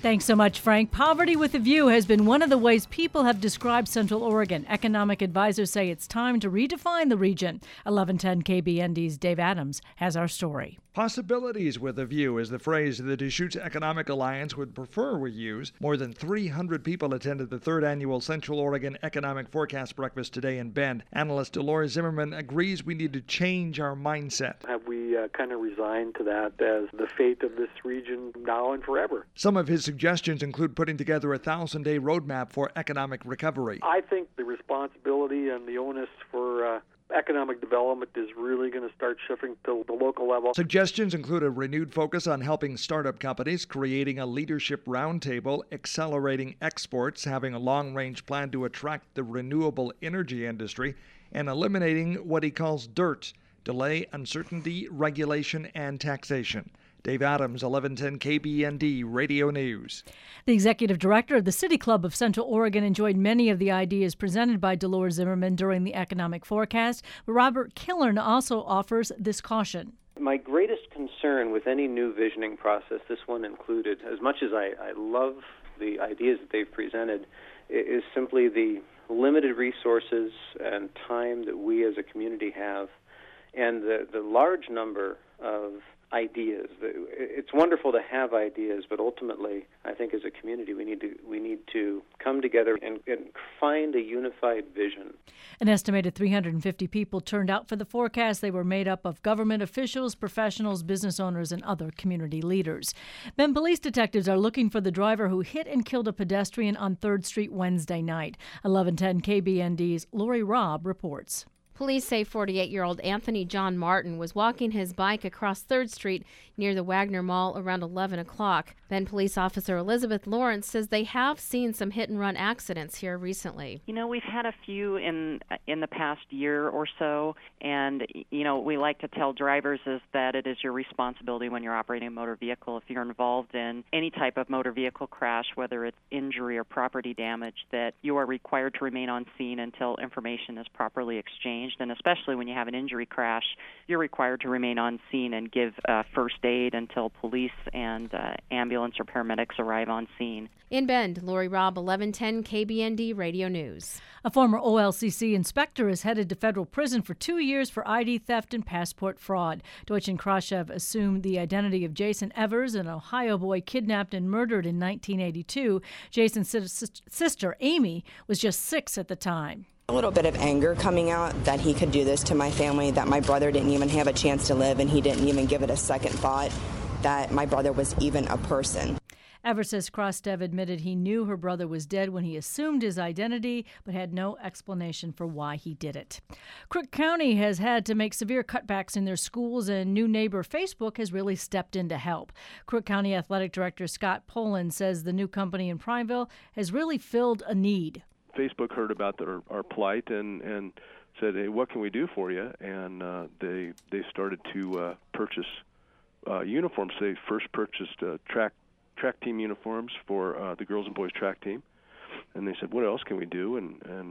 Thanks so much, Frank. Poverty with a View has been one of the ways people have described Central Oregon. Economic advisors say it's time to redefine the region. 1110 KBND's Dave Adams has our story. Possibilities with a view is the phrase the Deschutes Economic Alliance would prefer we use. More than 300 people attended the third annual Central Oregon Economic Forecast Breakfast today in Bend. Analyst Dolores Zimmerman agrees we need to change our mindset. Have we kind of resigned to that as the fate of this region now and forever? Some of his suggestions include putting together a 1,000-day roadmap for economic recovery. I think the responsibility and the onus for economic development is really going to start shifting to the local level. Suggestions include a renewed focus on helping startup companies, creating a leadership roundtable, accelerating exports, having a long-range plan to attract the renewable energy industry, and eliminating what he calls dirt, delay, uncertainty, regulation, and taxation. Dave Adams, 1110 KBND Radio News. The executive director of the City Club of Central Oregon enjoyed many of the ideas presented by Dolores Zimmerman during the economic forecast, but Robert Killern also offers this caution. My greatest concern with any new visioning process, this one included, as much as I love the ideas that they've presented, is simply the limited resources and time that we as a community have, and the large number of ideas. It's wonderful to have ideas, but ultimately, I think as a community, we need to come together and find a unified vision. An estimated 350 people turned out for the forecast. They were made up of government officials, professionals, business owners, and other community leaders. Bend police detectives are looking for the driver who hit and killed a pedestrian on 3rd Street Wednesday night. 1110 KBND's Lori Robb reports. Police say 48-year-old Anthony John Martin was walking his bike across 3rd Street near the Wagner Mall around 11 o'clock. Then police officer Elizabeth Lawrence says they have seen some hit-and-run accidents here recently. You know, we've had a few in the past year or so, and, you know, we like to tell drivers is that it is your responsibility when you're operating a motor vehicle, if you're involved in any type of motor vehicle crash, whether it's injury or property damage, that you are required to remain on scene until information is properly exchanged. And especially when you have an injury crash, you're required to remain on scene and give first aid until police and ambulance or paramedics arrive on scene. In Bend, Lori Robb, 1110 KBND Radio News. A former OLCC inspector is headed to federal prison for 2 years for ID theft and passport fraud. Deutsch and Krashev assumed the identity of Jason Evers, an Ohio boy kidnapped and murdered in 1982. Jason's sister, Amy, was just 6 at the time. A little bit of anger coming out that he could do this to my family, that my brother didn't even have a chance to live, and he didn't even give it a second thought that my brother was even a person. Evers says Krostev admitted he knew her brother was dead when he assumed his identity, but had no explanation for why he did it. Crook County has had to make severe cutbacks in their schools, and new neighbor Facebook has really stepped in to help. Crook County Athletic Director Scott Poland says the new company in Prineville has really filled a need. Facebook heard about our plight and said, "Hey, what can we do for you?" And they started to purchase uniforms. They first purchased track team uniforms for the girls and boys track team, and they said, "What else can we do?" And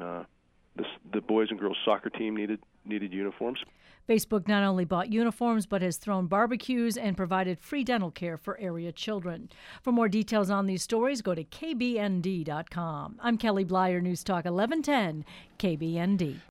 the boys and girls soccer team needed uniforms. Facebook not only bought uniforms, but has thrown barbecues and provided free dental care for area children. For more details on these stories, go to kbnd.com. I'm Kelly Blyer, News Talk 1110 KBND.